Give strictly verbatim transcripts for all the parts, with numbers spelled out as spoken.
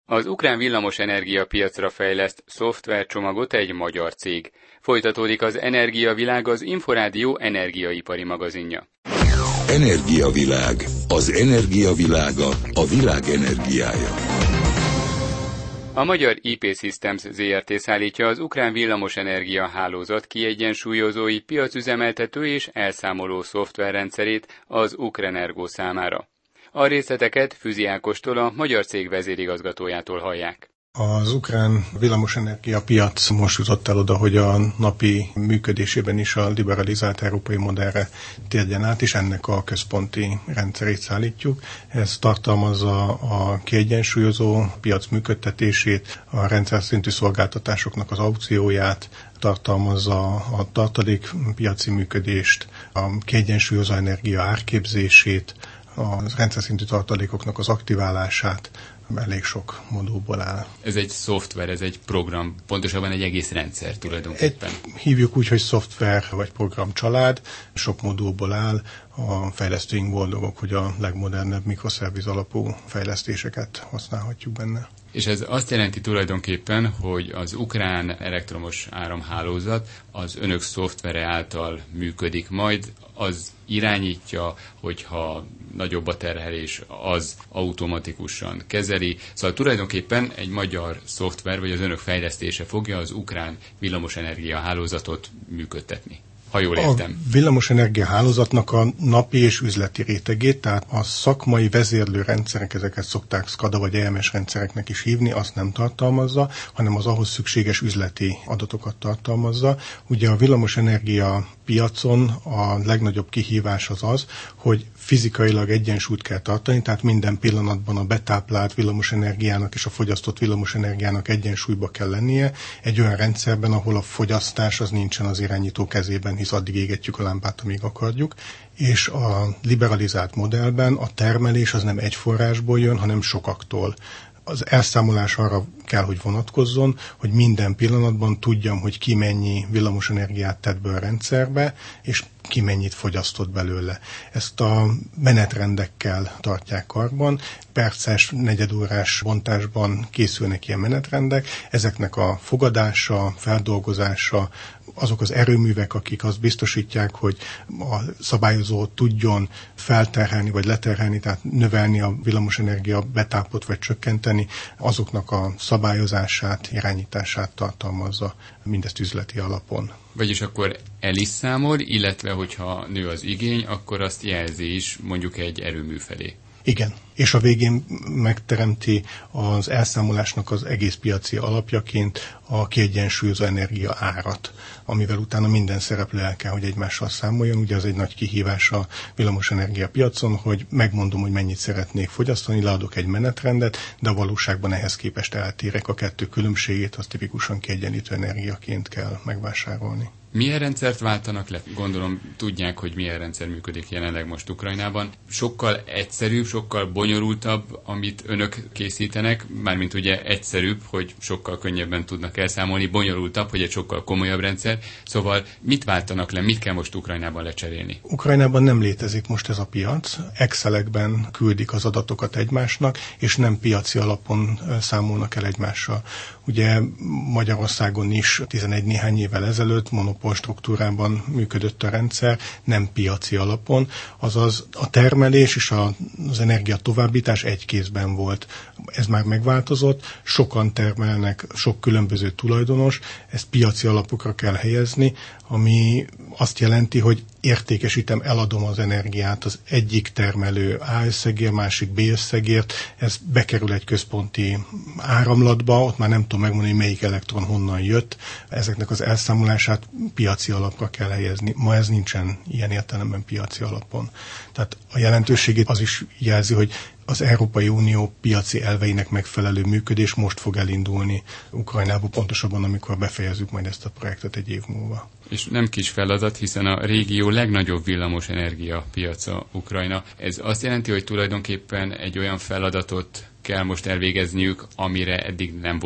Az ukrán villamosenergia piacra fejleszt szoftvercsomagot egy magyar cég. Folytatódik az Energiavilág, az Inforádió energiaipari magazinja. Energiavilág. Az energiavilága, a világ energiája. A magyar i pé Systems zé er té szállítja az ukrán villamosenergia hálózat kiegyensúlyozói, piacüzemeltető és elszámoló szoftverrendszerét az Ukrenergo számára. A részleteket Füzi Ákostól, a magyar cég vezérigazgatójától hallják. Az ukrán villamosenergia piac most jutott el oda, hogy a napi működésében is a liberalizált európai modellre térjen át, és ennek a központi rendszerét szállítjuk. Ez tartalmazza a kiegyensúlyozó piac működtetését, a rendszer szintű szolgáltatásoknak az aukcióját, tartalmazza a tartalékpiaci működést, a kiegyensúlyozó energia árképzését, a rendszer szintű tartalékoknak az aktiválását, elég sok modulból áll. Ez egy szoftver, ez egy program, pontosabban egy egész rendszer tulajdonképpen. Egy, hívjuk úgy, hogy szoftver vagy programcsalád, sok modulból áll. A fejlesztőink boldogok, hogy a legmodernebb mikroszerviz alapú fejlesztéseket használhatjuk benne. És ez azt jelenti tulajdonképpen, hogy az ukrán elektromos áramhálózat az önök szoftvere által működik majd, az irányítja, hogyha nagyobb a terhelés, az automatikusan kezeli. Szóval tulajdonképpen egy magyar szoftver, vagy az önök fejlesztése fogja az ukrán villamosenergia hálózatot működtetni. Ha jól értem. A villamosenergia hálózatnak a napi és üzleti rétegét, tehát a szakmai vezérlő rendszerek, ezeket szokták SCADA vagy E M S rendszereknek is hívni, azt nem tartalmazza, hanem az ahhoz szükséges üzleti adatokat tartalmazza. Ugye a villamosenergia piacon a legnagyobb kihívás az az, hogy fizikailag egyensúlyt kell tartani, tehát minden pillanatban a betáplált villamosenergiának és a fogyasztott villamosenergiának egyensúlyba kell lennie egy olyan rendszerben, ahol a fogyasztás az nincsen az irányító kezében, hisz addig égetjük a lámpát, amíg akarjuk, és a liberalizált modellben a termelés az nem egy forrásból jön, hanem sokaktól. Az elszámolás arra kell, hogy vonatkozzon, hogy minden pillanatban tudjam, hogy ki mennyi villamosenergiát tett be a rendszerbe, és ki mennyit fogyasztott belőle. Ezt a menetrendekkel tartják karban, perces, negyedórás bontásban készülnek ilyen menetrendek, ezeknek a fogadása, feldolgozása, azok az erőművek, akik azt biztosítják, hogy a szabályozó tudjon felterhelni vagy leterhelni, tehát növelni a villamosenergia betápot vagy csökkenteni, azoknak a szabályozását, irányítását tartalmazza, mindezt üzleti alapon. Vagyis akkor el is számol, illetve hogyha nő az igény, akkor azt jelzi is mondjuk egy erőmű felé. Igen, és a végén megteremti az elszámolásnak az egész piaci alapjaként a kiegyensúlyozó energia árat, amivel utána minden szereplő el kell, hogy egymással számoljon. Ugye az egy nagy kihívás a villamosenergia piacon, hogy megmondom, hogy mennyit szeretnék fogyasztani, leadok egy menetrendet, de a valóságban ehhez képest eltérek, a kettő különbségét, az tipikusan kiegyenlítő energiaként kell megvásárolni. Milyen rendszert váltanak le? Gondolom tudják, hogy milyen rendszer működik jelenleg most Ukrajnában. Sokkal egyszerűbb, sokkal bonyolultabb, amit önök készítenek, mármint ugye egyszerűbb, hogy sokkal könnyebben tudnak elszámolni, bonyolultabb, hogy egy sokkal komolyabb rendszer. Szóval mit váltanak le, mit kell most Ukrajnában lecserélni? Ukrajnában nem létezik most ez a piac. Excelekben küldik az adatokat egymásnak, és nem piaci alapon számolnak el egymással. Ugye Magyarországon is tizenegy néhány évvel ezelőtt monopól struktúrában működött a rendszer, nem piaci alapon, azaz a termelés és a, az energia továbbítás egy kézben volt. Ez már megváltozott, sokan termelnek, sok különböző tulajdonos, ezt piaci alapokra kell helyezni, ami azt jelenti, hogy értékesítem, eladom az energiát az egyik termelő A összegért, másik B összegért, ez bekerül egy központi áramlatba, ott már nem tudom megmondani, hogy melyik elektron honnan jött, ezeknek az elszámolását piaci alapra kell helyezni. Ma ez nincsen ilyen értelemben piaci alapon. Tehát a jelentőségét az is jelzi, hogy az Európai Unió piaci elveinek megfelelő működés most fog elindulni Ukrajnában, pontosabban amikor befejezzük majd ezt a projektet egy év múlva. És nem kis feladat, hiszen a régió legnagyobb villamosenergia piaca Ukrajna. Ez azt jelenti, hogy tulajdonképpen egy olyan feladatot kell most elvégezniük, amire eddig nem volt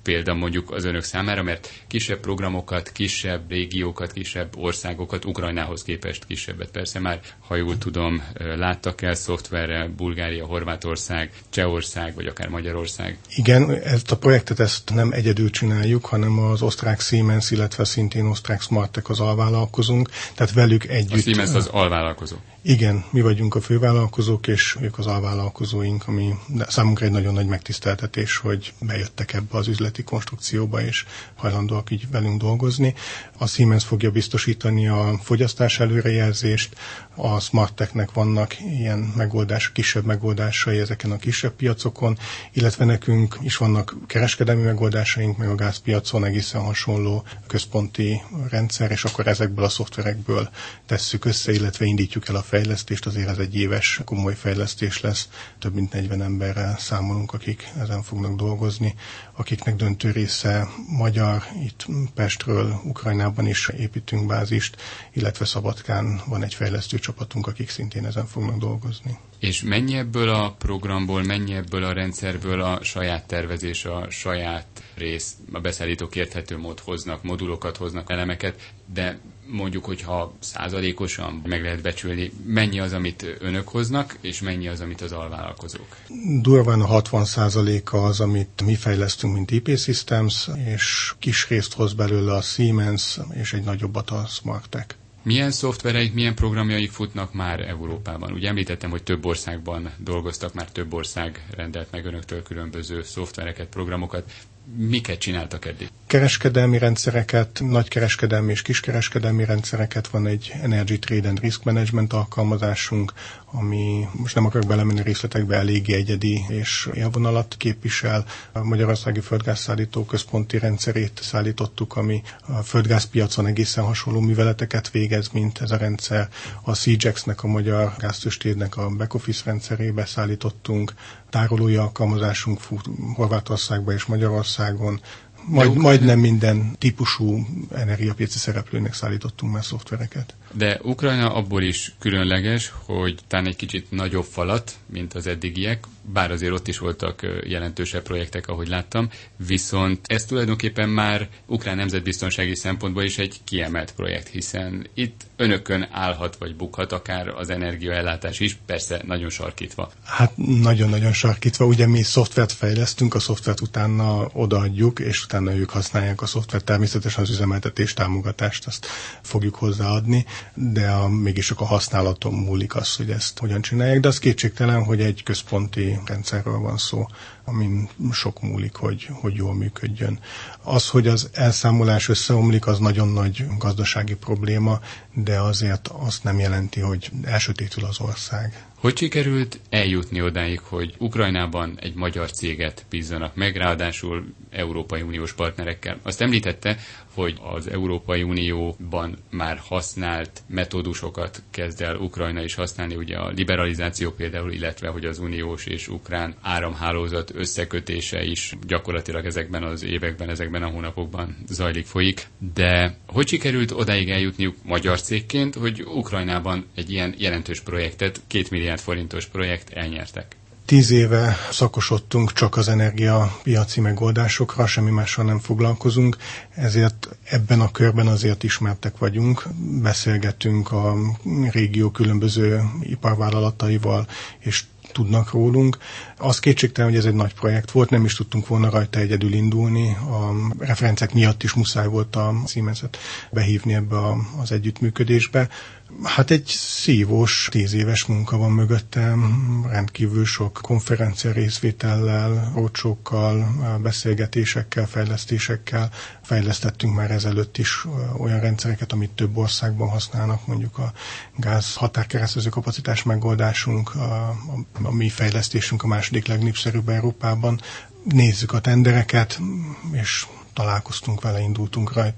példa mondjuk az önök számára, mert kisebb programokat, kisebb régiókat, kisebb országokat, Ukrajnához képest kisebbet persze már, ha jól tudom, láttak el szoftverrel, Bulgária, Horvátország, Csehország, vagy akár Magyarország. Igen, ezt a projektet ezt nem egyedül csináljuk, hanem az osztrák Siemens, illetve szintén osztrák Smartech az alvállalkozónk, tehát velük együtt. A Siemens az alvállalkozó. Igen, mi vagyunk a fővállalkozók, és ők az alvállalkozóink, ami számunkra egy nagyon nagy megtiszteltetés, hogy bejöttek ebbe az üzleti konstrukcióba, és hajlandóak így velünk dolgozni. A Siemens fogja biztosítani a fogyasztás előrejelzést, a Smartechnek vannak ilyen megoldások, kisebb megoldásai ezeken a kisebb piacokon, illetve nekünk is vannak kereskedelmi megoldásaink, meg a gázpiacon egészen hasonló központi rendszer, és akkor ezekből a szoftverekből tesszük össze, illetve indítjuk el a fejlesztést, azért ez egy éves komoly fejlesztés lesz, több mint negyven emberrel számolunk, akik ezen fognak dolgozni, akiknek döntő része magyar, itt Pestről, Ukrajnában is építünk bázist, illetve Szabadkán van egy fejlesztő csapatunk, akik szintén ezen fognak dolgozni. És mennyi ebből a programból, mennyi ebből a rendszerből a saját tervezés, a saját rész, a beszállítók érthető mód hoznak, modulokat hoznak, elemeket, de mondjuk, hogyha százalékosan meg lehet becsülni, mennyi az, amit önök hoznak, és mennyi az, amit az alvállalkozók? Durván a hatvan százaléka az, amit mi fejlesztünk, mint i pé Systems, és kis részt hoz belőle a Siemens, és egy nagyobbat a Smartech. Milyen szoftvereik, milyen programjaik futnak már Európában? Ugye említettem, hogy több országban dolgoztak, már több ország rendelt meg önöktől különböző szoftvereket, programokat. Miket csináltak eddig? Kereskedelmi rendszereket, nagykereskedelmi és kiskereskedelmi rendszereket, van egy Energy Trade and Risk Management alkalmazásunk, ami most nem akarok belemenni részletekbe, eléggé egyedi és élvonalat képvisel. A Magyarországi Földgázszállító központi rendszerét szállítottuk, ami a földgázpiacon egészen hasonló műveleteket végez, mint ez a rendszer. A Segex-nek, a Magyar Gáztőzsdének a back-office rendszerébe szállítottunk. Tárolói alkalmazásunk fut Horvátországban és Magyarországon. Majd, majdnem minden típusú energiapiaci szereplőnek szállítottunk már szoftvereket. De Ukrajna abból is különleges, hogy talán egy kicsit nagyobb falat, mint az eddigiek, bár azért ott is voltak jelentősebb projektek, ahogy láttam, viszont ez tulajdonképpen már ukrán nemzetbiztonsági szempontból is egy kiemelt projekt, hiszen itt önökön állhat vagy bukhat akár az energiaellátás is, persze nagyon sarkítva. Hát nagyon-nagyon sarkítva, ugye mi szoftvert fejlesztünk, a szoftvert utána odaadjuk, és utána ők használják a szoftvert, természetesen az üzemeltetés támogatást azt fogjuk hozzáadni, de a, mégis csak a használaton múlik az, hogy ezt hogyan csinálják, de az kétségtelen, hogy egy központi rendszerről van szó, amin sok múlik, hogy, hogy jól működjön. Az, hogy az elszámolás összeomlik, az nagyon nagy gazdasági probléma, de azért azt nem jelenti, hogy elsötétül az ország. Hogy sikerült eljutni odáig, hogy Ukrajnában egy magyar céget bízzanak meg, ráadásul Európai Uniós partnerekkel? Azt említette, hogy az Európai Unióban már használt metódusokat kezd el Ukrajna is használni, ugye a liberalizáció például, illetve hogy az uniós és ukrán áramhálózat összekötése is gyakorlatilag ezekben az években, ezekben a hónapokban zajlik, folyik. De hogy sikerült odáig eljutniuk magyar cégként, hogy Ukrajnában egy ilyen jelentős projektet, két milliárd forintos projekt elnyertek? Tíz éve szakosodtunk csak az energiapiaci megoldásokra, semmi mással nem foglalkozunk, ezért ebben a körben azért ismertek vagyunk. Beszélgetünk a régió különböző iparvállalataival, és tudnak rólunk. Az kétségtelen, hogy ez egy nagy projekt volt, nem is tudtunk volna rajta egyedül indulni. A referenciák miatt is muszáj volt a Siemenset behívni ebbe a, az együttműködésbe. Hát egy szívós, tíz éves munka van mögöttem, rendkívül sok konferencia részvétellel, roadshow-kkal, beszélgetésekkel, fejlesztésekkel. Fejlesztettünk már ezelőtt is olyan rendszereket, amit több országban használnak, mondjuk a gáz határkeresztező kapacitás megoldásunk, a, a, a mi fejlesztésünk a második legnépszerűbb Európában. Nézzük a tendereket, és találkoztunk vele, indultunk rajta,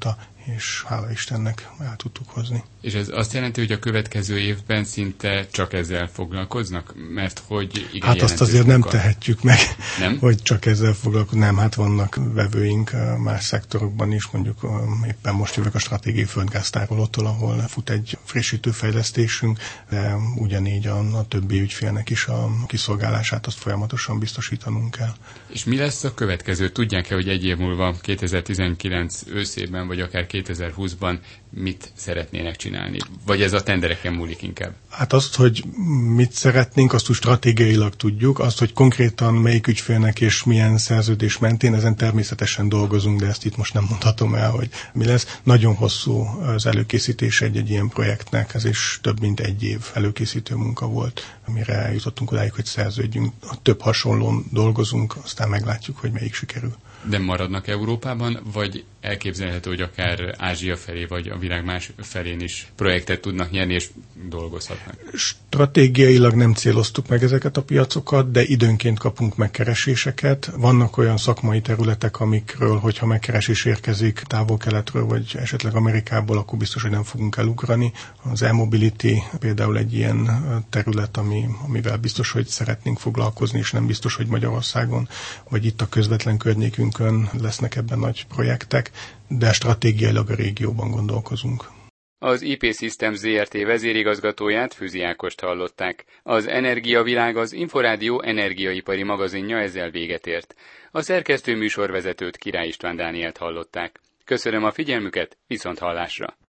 és hála Istennek el tudtuk hozni. És ez azt jelenti, hogy a következő évben szinte csak ezzel foglalkoznak? Mert hogy igen, hát azt azért nem munka... tehetjük meg, nem? hogy csak ezzel foglalkozunk. Nem, hát vannak vevőink más szektorokban is, mondjuk éppen most jövök a stratégiai földgáztárolótól, ahol fut egy frissítőfejlesztésünk, de ugyanígy a, a többi ügyfélnek is a kiszolgálását azt folyamatosan biztosítanunk kell. És mi lesz a következő? Tudják-e, hogy egy év múlva kétezer-tizenkilenc őszében, vagy akár kétezer-húszban mit szeretnének csinálni? Vagy ez a tendereken múlik inkább? Hát azt, hogy mit szeretnénk, azt úgy stratégiailag tudjuk. Azt, hogy konkrétan melyik ügyfélnek és milyen szerződés mentén, ezen természetesen dolgozunk, de ezt itt most nem mondhatom el, hogy mi lesz. Nagyon hosszú az előkészítés egy-egy ilyen projektnek, ez is több mint egy év előkészítő munka volt, amire eljutottunk odáig, hogy szerződjünk. Több hasonlón dolgozunk, aztán meglátjuk, hogy melyik sikerül. De maradnak Európában, vagy elképzelhető, hogy akár Ázsia felé, vagy a világ más felén is projektet tudnak nyerni, és dolgozhatnak? Stratégiailag nem céloztuk meg ezeket a piacokat, de időnként kapunk megkereséseket. Vannak olyan szakmai területek, amikről, hogyha megkeresés érkezik Távol-Keletről, vagy esetleg Amerikából, akkor biztos, hogy nem fogunk elugrani. Az e-mobility például egy ilyen terület, ami, amivel biztos, hogy szeretnénk foglalkozni, és nem biztos, hogy Magyarországon, vagy itt a közvetlen környékünkön lesznek ebben nagy projektek, de stratégiailag a régióban gondolkozunk. Az i pé Systems zé er té vezérigazgatóját, Füzi Ákost hallották. Az Energiavilág, az Inforádió energiaipari magazinja ezzel véget ért. A szerkesztő műsorvezetőt, Király István Dánielt hallották. Köszönöm a figyelmüket, viszont hallásra!